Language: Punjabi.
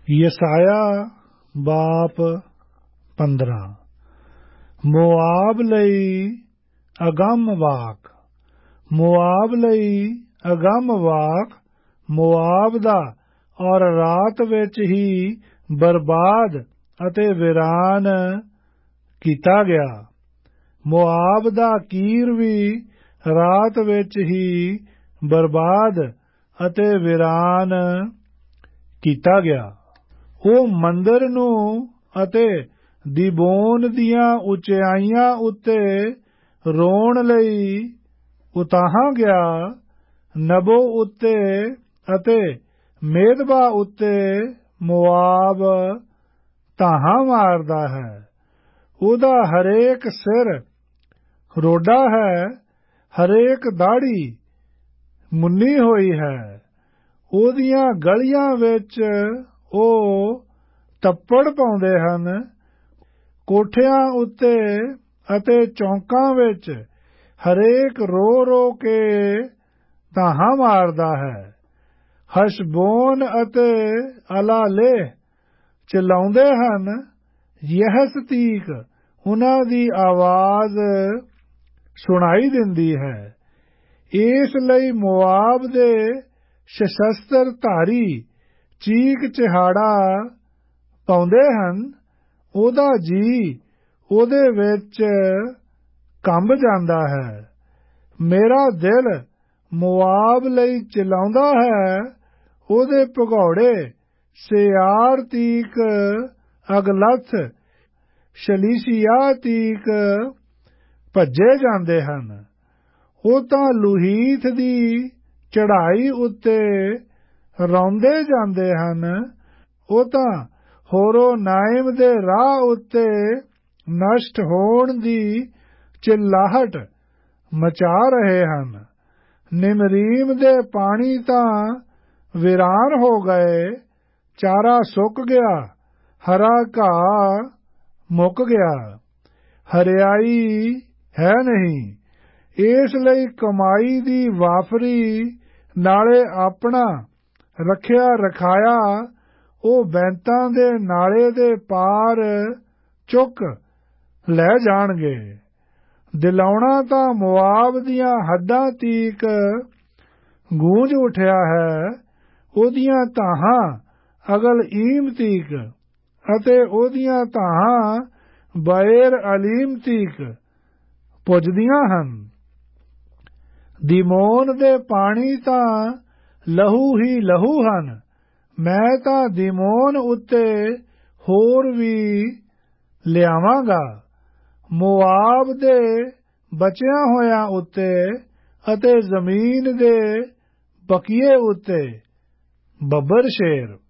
ਯਸਾਇਆ ਬਾਪ 15। ਮੋਆਬ ਲਈ ਅਗੰਮ ਵਾਕ। ਮੋਆਬ ਲਈ ਅਗੰਮ ਵਾਕ, ਮੋਆਬ ਦਾ ਔਰ ਰਾਤ ਵਿੱਚ ਹੀ ਬਰਬਾਦ ਅਤੇ ਵੀਰਾਨ ਕੀਤਾ ਗਿਆ। ਮੋਆਬ ਦਾ ਕੀਰ ਵੀ ਰਾਤ ਵਿੱਚ ਹੀ ਬਰਬਾਦ ਅਤੇ ਵੀਰਾਨ ਕੀਤਾ ਗਿਆ। ਉਹ ਮੰਦਰ ਨੂੰ ਅਤੇ ਦੀਬੋਨ ਦੀਆਂ ਉਚਾਈਆਂ ਉੱਤੇ ਰੋਣ ਲਈ ਉਤਾਹਾਂ ਗਿਆ। ਨਬੋ ਉੱਤੇ ਅਤੇ ਮੇਦਬਾ ਉੱਤੇ ਮੋਆਬ ਧਾਹਾਂ ਮਾਰਦਾ ਹੈ। ਉਹਦਾ ਹਰੇਕ ਸਿਰ ਰੋਡਾ ਹੈ, ਹਰੇਕ ਦਾੜ੍ਹੀ ਮੁੰਨੀ ਹੋਈ ਹੈ। ਉਹਦੀਆਂ ਗਲੀਆਂ ਵਿੱਚ ਉਹ ਤੱਪੜ ਪਾਉਂਦੇ ਹਨ। ਕੋਠਿਆਂ ਉੱਤੇ ਅਤੇ ਚੌਂਕਾਂ ਵਿੱਚ ਹਰੇਕ ਰੋ ਰੋ ਕੇ ਧਾਹਾਂ ਮਾਰਦਾ ਹੈ। ਹਸ਼ਬੋਨ ਅਤੇ ਅਲਾਲੇਹ ਚਿਲਾਉਂਦੇ ਹਨ। ਯਹਸਤੀਕ ਉਹਨਾਂ ਦੀ ਆਵਾਜ਼ ਸੁਣਾਈ ਦਿੰਦੀ ਹੈ। ਇਸ ਲਈ ਮੋਆਬ ਦੇ ਸਸ਼ਸਤਰ ਧਾਰੀ ਚੀਕ ਚਿਹਾੜਾ ਪਾਉਂਦੇ ਹਨ। ਉਹਦਾ ਜੀ ਉਹਦੇ ਵਿੱਚ ਕੰਬ ਜਾਂਦਾ ਹੈ। ਮੇਰਾ ਦਿਲ ਮੋਆਬ ਲਈ ਚਿਲਾਉਂਦਾ ਹੈ। ਉਹਦੇ ਭਗੌੜੇ ਸੇਆਰ ਤੀਕ ਅਗਲਥ ਸ਼ਲੀਸ਼ੀਆ ਤੀਕ ਭੱਜੇ ਜਾਂਦੇ ਹਨ। ਉਹ ਤਾਂ ਲੂਹੀਥ ਦੀ ਚੜ੍ਹਾਈ ਉੱਤੇ ਰੌਂਦੇ ਜਾਂਦੇ ਹਨ। ਉਹ ਤਾਂ ਹੋਰੋਨਾਇਮ ਦੇ ਰਾਹ ਉੱਤੇ ਨਸ਼ਟ ਹੋਣ ਦੀ ਚਿল্ਲਾਹਟ ਮਚਾ ਰਹੇ ਹਨ। ਨਿਮਰੀਮ ਦੇ ਪਾਣੀ ਤਾਂ ਵੀਰਾਨ ਹੋ ਗਏ। ਚਾਰਾ ਸੁੱਕ ਗਿਆ, ਹਰਾ ਘਾਹ ਮੁੱਕ ਗਿਆ, ਹਰਿਆਈ ਹੈ ਨਹੀਂ। ਇਸ ਲਈ ਕਮਾਈ ਦੀ ਵਾਫਰੀ ਨਾਲੇ ਆਪਣਾ ਰੱਖਿਆ ਰਖਾਇਆ ਉਹ ਬੈਂਤਾਂ ਦੇ ਨਾਲੇ ਦੇ ਪਾਰ ਚੁੱਕ ਲੈ ਜਾਣਗੇ। ਦਿਲਾਉਣਾ ਤਾਂ ਮੋਆਬ ਦੀਆਂ ਹੱਦਾਂ ਤੀਕ ਗੂੰਜ ਉੱਠਿਆ ਹੈ। ਉਹਦੀਆਂ ਧਾਹਾਂ ਅਗਲਈਮ ਤੀਕ ਅਤੇ ਉਹਦੀਆਂ ਧਾਹਾਂ ਬਏਰ ਅਲੀਮ ਤੀਕ ਪੁੱਜਦੀਆਂ ਹਨ। ਦੀਮੋਨ ਦੇ ਪਾਣੀ ਤਾਂ ਲਹੂ ਹੀ ਲਹੂ ਹਨ। ਮੈਂ ਤਾਂ ਦੀਮੋਨ ਉੱਤੇ ਹੋਰ ਵੀ ਲਿਆਵਾਂਗਾ। ਮੋਆਬ ਦੇ ਬਚਿਆਂ ਹੋਇਆਂ ਉੱਤੇ ਅਤੇ ਜ਼ਮੀਨ ਦੇ ਬਕੀਏ ਉੱਤੇ ਬੱਬਰ ਸ਼ੇਰ।